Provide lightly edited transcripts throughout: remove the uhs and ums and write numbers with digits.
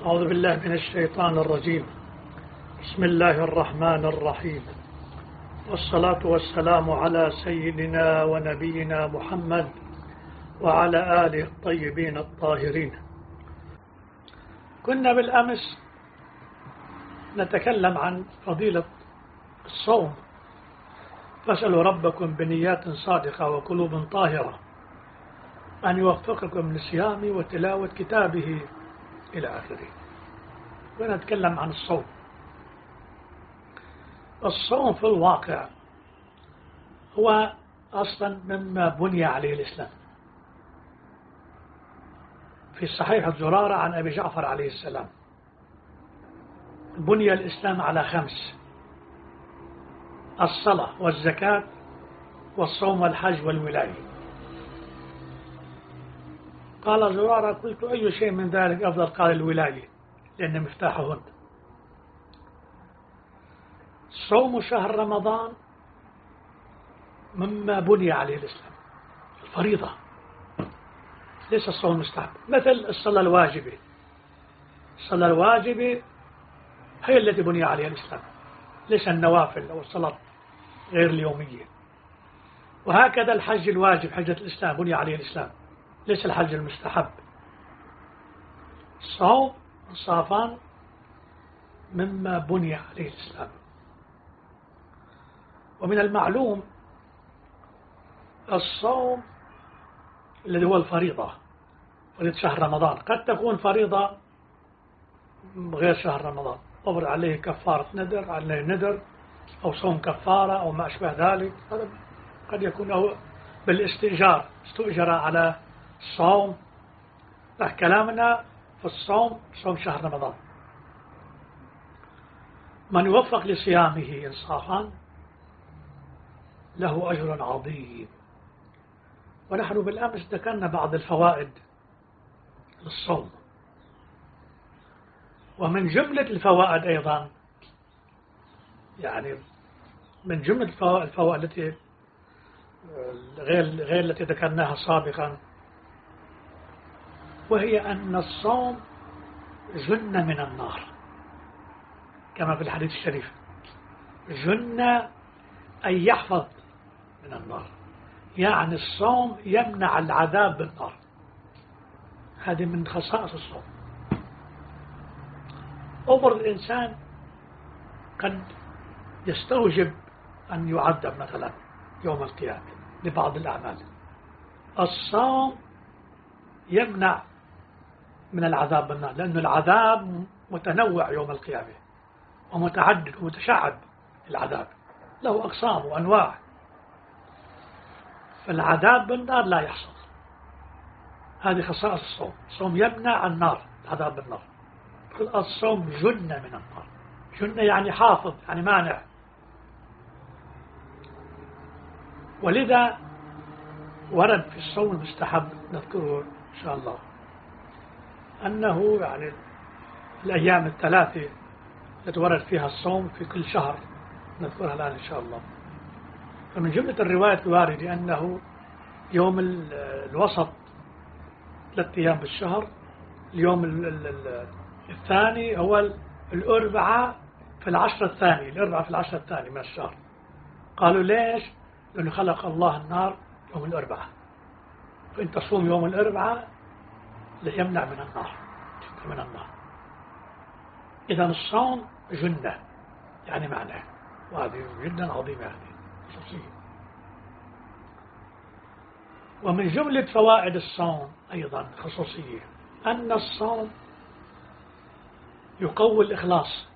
أعوذ بالله من الشيطان الرجيم. بسم الله الرحمن الرحيم، والصلاة والسلام على سيدنا ونبينا محمد وعلى آله الطيبين الطاهرين. كنا بالأمس نتكلم عن فضيلة الصوم، فاسألوا ربكم بنيات صادقة وقلوب طاهرة أن يوفقكم للصيام وتلاوة كتابه إلى آخره. ونتكلم عن الصوم. الصوم في الواقع هو أصلا مما بني عليه الإسلام. في صحيح الزرارة عن أبي جعفر عليه السلام: بني الإسلام على 5: الصلاة والزكاة والصوم والحج والولاية. قال زرارة: قلت أي شيء من ذلك أفضل؟ قال: الولاية، لأن مفتاحهن. صوم شهر رمضان مما بني عليه الإسلام، الفريضة، ليس الصوم المستحب. مثل الصلاة الواجبة، الصلاة الواجبة هي التي بني عليها الإسلام، ليس النوافل أو الصلاة غير اليومية. وهكذا الحج الواجب، حجة الإسلام، بني عليه الإسلام، ليس الحج المستحب. الصوم الصافان مما بني عليه الإسلام. ومن المعلوم الصوم الذي هو الفريضة، فريضة شهر رمضان، قد تكون فريضة غير شهر رمضان، أفرض عليه كفارة ندر، عليه ندر، أو صوم كفارة أو ما أشبه ذلك. هذا قد يكون أو بالاستئجار، استؤجر على الصوم. كلامنا في الصوم، صوم شهر رمضان. من يوفق لصيامه إنصافا له أجر عظيم. ونحن بالأمس ذكرنا بعض الفوائد للصوم. ومن جملة الفوائد أيضا، يعني من جملة الفوائد التي غير التي ذكرناها سابقا، وهي أن الصوم جنة من النار، كما في الحديث الشريف: جنة أي يحفظ من النار، يعني الصوم يمنع العذاب بالنار. هذه من خصائص الصوم. أمر الإنسان قد يستوجب أن يعذب مثلا يوم القيامة لبعض الأعمال. الصوم يمنع من العذاب بالنار، لأن العذاب متنوع يوم القيامة ومتعدد ومتشعب. العذاب له أقسام وأنواع، فالعذاب بالنار لا يحصل. هذه خصائص الصوم. الصوم يمنع النار، العذاب بالنار. الصوم جنة من النار. جنة يعني حافظ، يعني مانع. ولذا ورد في الصوم المستحب، نذكره إن شاء الله، أنه يعني الأيام الثلاثة التي ورد فيها الصوم في كل شهر، نذكرها الآن إن شاء الله. فمن جملة الروايات الواردة أنه يوم الوسط 3 أيام بالشهر، اليوم الثاني هو الأربعاء في العشر الثاني، الأربعاء في العشر الثاني من الشهر. قالوا ليش؟ لأنه خلق الله النار يوم الأربعاء، فإن تصوم يوم الأربعاء ليمنع من النار، من النار. إذا الصوم جنة، يعني معناه، وهذه جدا عظيمة، هذه خصوصية. ومن جملة فوائد الصوم أيضا خصوصية، أن الصوم يقوي الإخلاص.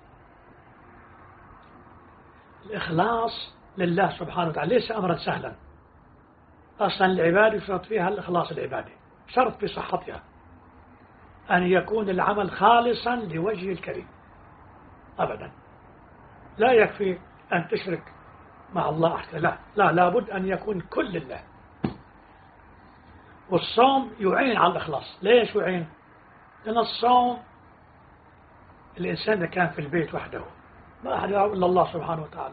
الإخلاص لله سبحانه وتعالى ليس أمرا سهلا. أصلا العبادة يشرط فيها الإخلاص، العبادة شرط في صحتها أن يكون العمل خالصا لوجه الكريم أبدا. لا يكفي أن تشرك مع الله أحد، لا، لابد أن يكون كل لله. والصوم يعين على الإخلاص. ليش يعين؟ لأن الصوم الإنسان إذا كان في البيت وحده ما أحد يراه إلا الله سبحانه وتعالى.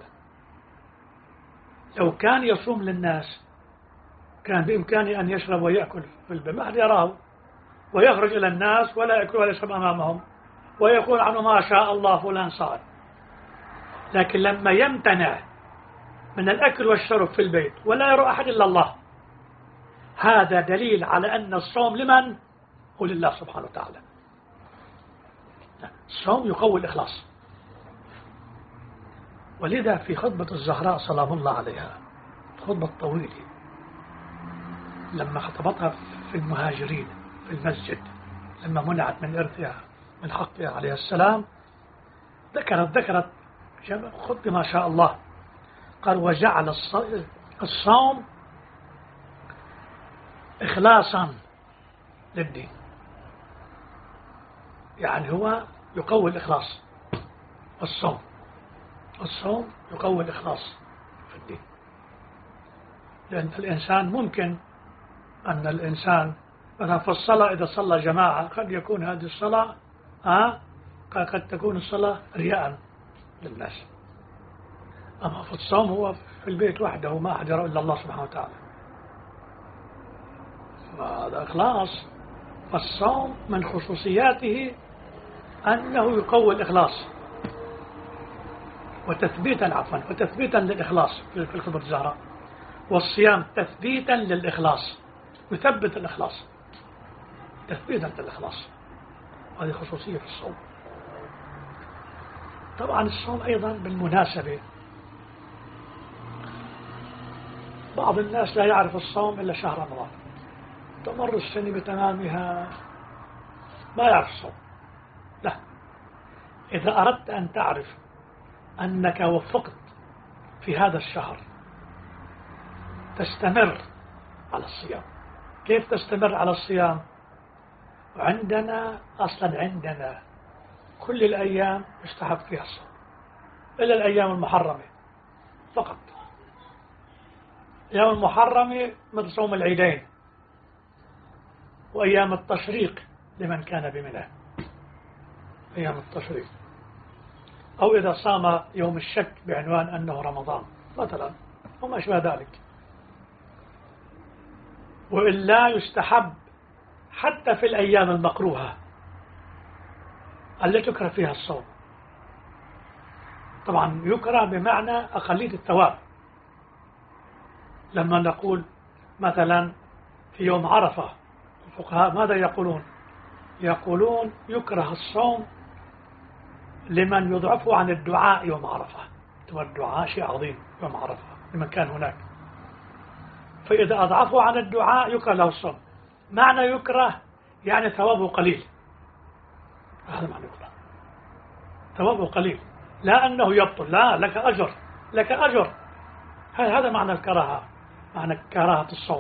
لو كان يصوم للناس كان بإمكانه أن يشرب ويأكل في البيت، ما أحد يراه، ويخرج إلى الناس ولا يأكل ولا يشرب أمامهم، ويقول عنه ما شاء الله فلان صائم. لكن لما يمتنع من الأكل والشرب في البيت ولا يرى أحد إلا الله، هذا دليل على أن الصوم لمن؟ هو لله سبحانه وتعالى. الصوم يقوي الإخلاص. ولذا في خطبة الزهراء سلام الله عليها، الخطبة الطويلة لما خطبتها في المهاجرين في المسجد، لما منعت من إرثها من حقها عليه السلام، ذكرت خطبة ما شاء الله. قال وجعل الصوم إخلاصا للدين، يعني هو يقوي الإخلاص. الصوم يقوي الإخلاص في الدين، لأن الإنسان ممكن أن الإنسان مثلا في الصلاة إذا صلى جماعة قد يكون هذه الصلاة قد تكون الصلاة رياء للناس. أما في الصوم هو في البيت وحده ما أحد يرى إلا الله سبحانه وتعالى، هذا إخلاص. فالصوم من خصوصياته أنه يقوي الإخلاص وتثبيتا للإخلاص في الخطبة الزهراء. والصيام تثبيتا للإخلاص، يثبت الإخلاص تثبيتا للإخلاص. هذه خصوصية في الصوم. طبعا الصوم أيضا بالمناسبة بعض الناس لا يعرف الصوم إلا شهر رمضان، تمر السنة بتمامها ما يعرف الصوم. لا، إذا أردت أن تعرف أنك وفقت في هذا الشهر تستمر على الصيام. كيف تستمر على الصيام؟ عندنا كل الأيام يستحب فيها الصوم إلا الأيام المحرمة فقط. أيام المحرمة مثل صوم العيدين وأيام التشريق لمن كان بمنى، أيام التشريق، أو إذا صام يوم الشك بعنوان أنه رمضان مثلا وما أشبه ذلك. وإلا يستحب حتى في الأيام المكروهة التي تكره فيها الصوم. طبعا يكره بمعنى أقلية الثواب. لما نقول مثلا في يوم عرفة، الفقهاء ماذا يقولون؟ يقولون يكره الصوم لمن يضعفه عن الدعاء يوم عرفة. الدعاء شيء عظيم يوم عرفة لمن كان هناك، فإذا أضعفه عن الدعاء يكره له الصوم. معنى يكره يعني ثوابه قليل، هذا معنى يكره، ثوابه قليل، لا أنه يبطل، لا، لك أجر. هذا معنى الكراهة، معنى كراهة الصوم.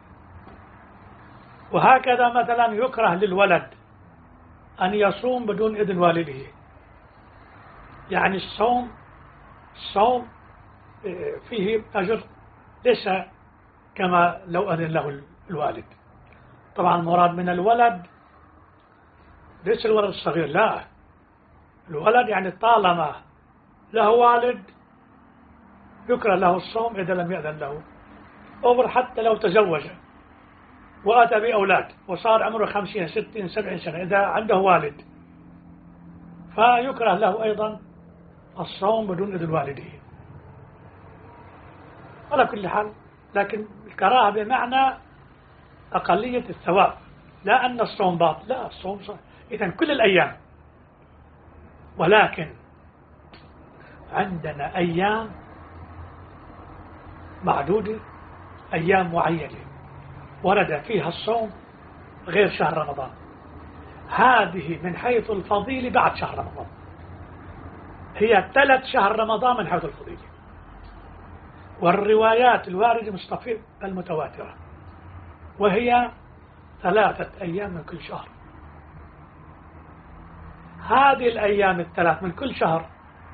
وهكذا مثلا يكره للولد أن يصوم بدون إذن والده، يعني الصوم فيه أجر ليس كما لو أذن له الوالد. طبعا المراد من الولد ليس الولد الصغير، لا، الولد يعني طالما له والد يكره له الصوم إذا لم يأذن له. أمر حتى لو تزوج وأتى بأولاد وصار عمره 50 60 70 سنة، إذا عنده والد فيكره له أيضا الصوم بدون إذن والده. على كل حال، لكن الكراهة بمعنى أقلية الثواب، لا أن الصوم باطل، لا، الصوم صحيح إذن كل الأيام. ولكن عندنا أيام معدودة، أيام معينة ورد فيها الصوم غير شهر رمضان. هذه من حيث الفضيلة بعد شهر رمضان، هي ثلث شهر رمضان من حيث الفضيلة. والروايات الواردة مستفيضة المتواترة، وهي 3 أيام من كل شهر. هذه الأيام الثلاث من كل شهر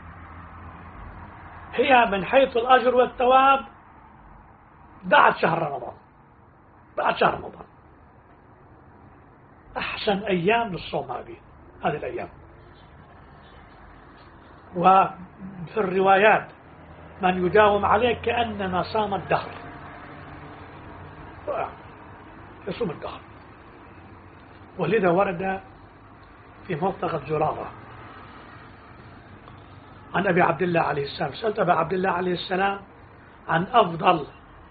هي من حيث الأجر والثواب بعد شهر رمضان، أحسن أيام للصوم هذه الأيام. وفي الروايات من يداوم عليه كأنما صام الدهر، يصوم الدهر. ولذا ورد في ملتقى زرارة عن أبي عبد الله عليه السلام. سألت أبا عبد الله عليه السلام عن أفضل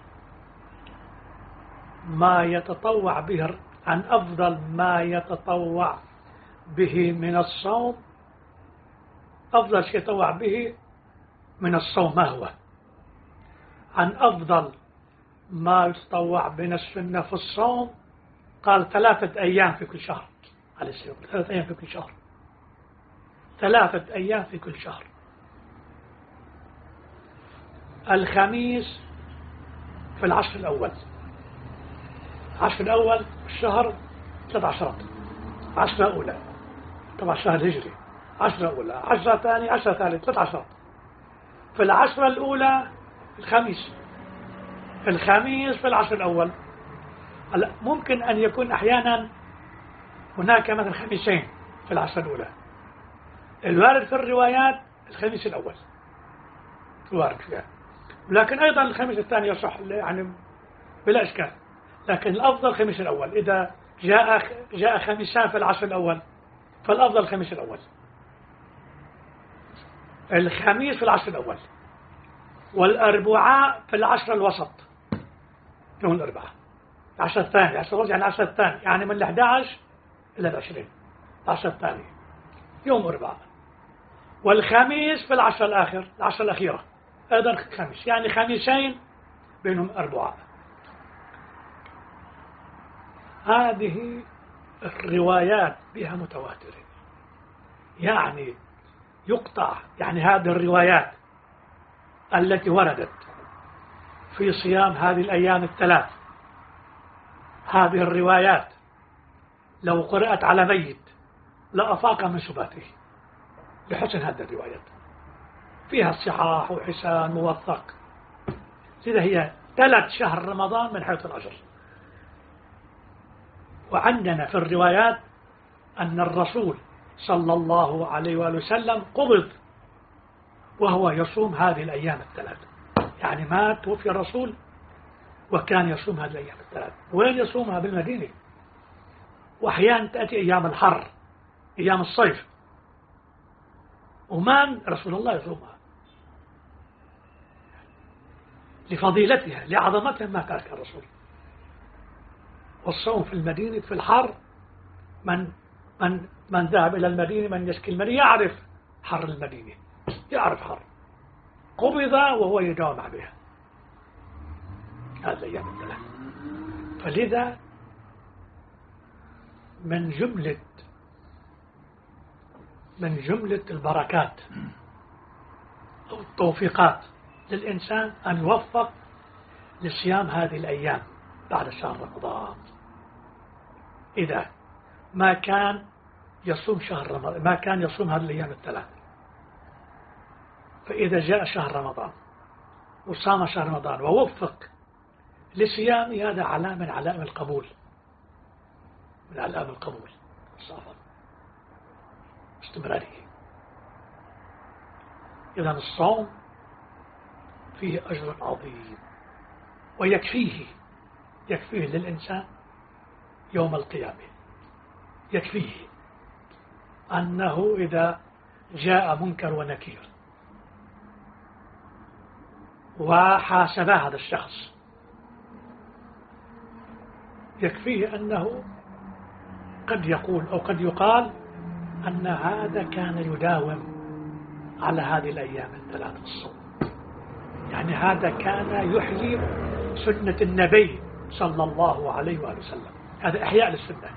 ما يتطوع به، عن أفضل ما يتطوع به من الصوم، أفضل شيء يتطوع به من الصوم ما هو؟ عن أفضل ما يتطوع من السنة في الصوم، قال 3 أيام في كل شهر عليه السلام. 3 أيام في كل شهر، 3 أيام في كل شهر. الخميس في العشر الأول، العشر الأول الشهر 3 عشرات، 10 أولى طبعا الشهر الهجري، 10 أولى، 10 ثاني، 10 ثالث، 3 عشرات. في العشرة الأولى الخميس، في الخميس في العشر الأول. هلا ممكن أن يكون أحيانا هناك مثلا خميسين في العشرة الأولى. الوارد في الروايات الخميس الأول الوارد فيها، لكن أيضا الخميس الثاني يصح يعني بلا إشكال، لكن الأفضل الخميس الأول. إذا جاء خميسان في العشر الأول فالأفضل الخميس الأول، الخميس في العشر الأول، والأربعاء في العشر الوسط، يوم الأربعاء، العشر الثاني، العشر الوسط يعني العشر الثاني، يعني من 11 إلى 20، العشر الثاني يوم الأربعاء. والخميس في العشر الآخر، العشر الأخيرة أيضا خميس، يعني خميسين بينهم أربعاء. هذه الروايات بها متواترة، يعني يقطع، يعني هذه الروايات التي وردت في صيام هذه الأيام الثلاث، هذه الروايات لو قرأت على ميت لأفاق من سباته لحسن هذه الروايات، فيها الصحاح وحسان موثق. لذا هي 3 شهر رمضان من حيث الأجر. وعندنا في الروايات أن الرسول صلى الله عليه وآله وسلم قبض وهو يصوم هذه الأيام الثلاث، يعني ما توفي الرسول وكان يصوم هذه الأيام الثلاث. وين يصومها؟ بالمدينة، وأحيانا تأتي أيام الحر، أيام الصيف، وما رسول الله يصومها لفضيلتها لعظمتها ما ترك الرسول. والصوم في المدينة في الحر، من ذهب إلى المدينة، من يسكن المدينة يعرف حر المدينة، يعرف حر. قبض وهو يداوم عليها هذه الأيام الثلاث. فلذا من جملة البركات أو التوفيقات للإنسان أن يوفق لصيام هذه الأيام بعد شهر رمضان. إذا ما كان يصوم شهر رمضان، ما كان يصوم هذه الأيام الثلاث، فإذا جاء شهر رمضان وصام شهر رمضان ووفق لصيام، هذا علامة من علائم القبول، من علائم القبول الصافة استمرارية. إذن الصوم فيه أجر عظيم، ويكفيه للإنسان يوم القيامة، يكفيه أنه إذا جاء منكر ونكير وحاسب هذا الشخص، يكفيه أنه قد يقول أو قد يقال أن هذا كان يداوم على هذه الأيام الثلاث الصوم، يعني هذا كان يحيي سنة النبي صلى الله عليه وآله وسلم. هذا إحياء للسنة،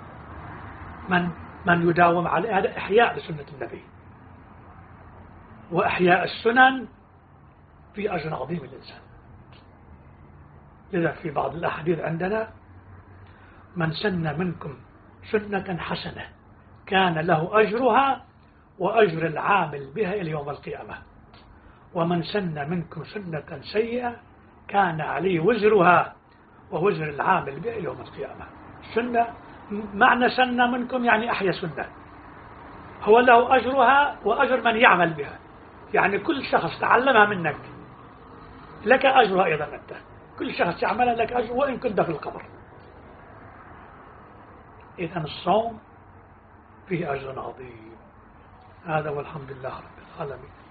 من يداوم عليه، هذا إحياء لسنة النبي. وإحياء السنن في أجر عظيم للإنسان. لذا في بعض الأحاديث عندنا: من سن منكم سنة حسنة كان له أجرها وأجر العامل بها إلى يوم القيامة، ومن سن منكم سنة سيئة كان عليه وزرها ووزر العامل بها إلى يوم القيامة. سنة، معنى سن منكم يعني أحيا سنة، هو له أجرها وأجر من يعمل بها، يعني كل شخص تعلمها منك لك أجرها أيضا أنت، كل شخص يعملها لك أجر وإن كنت في القبر. إذن الصوم فيه أجر عظيم. هذا والحمد لله رب العالمين.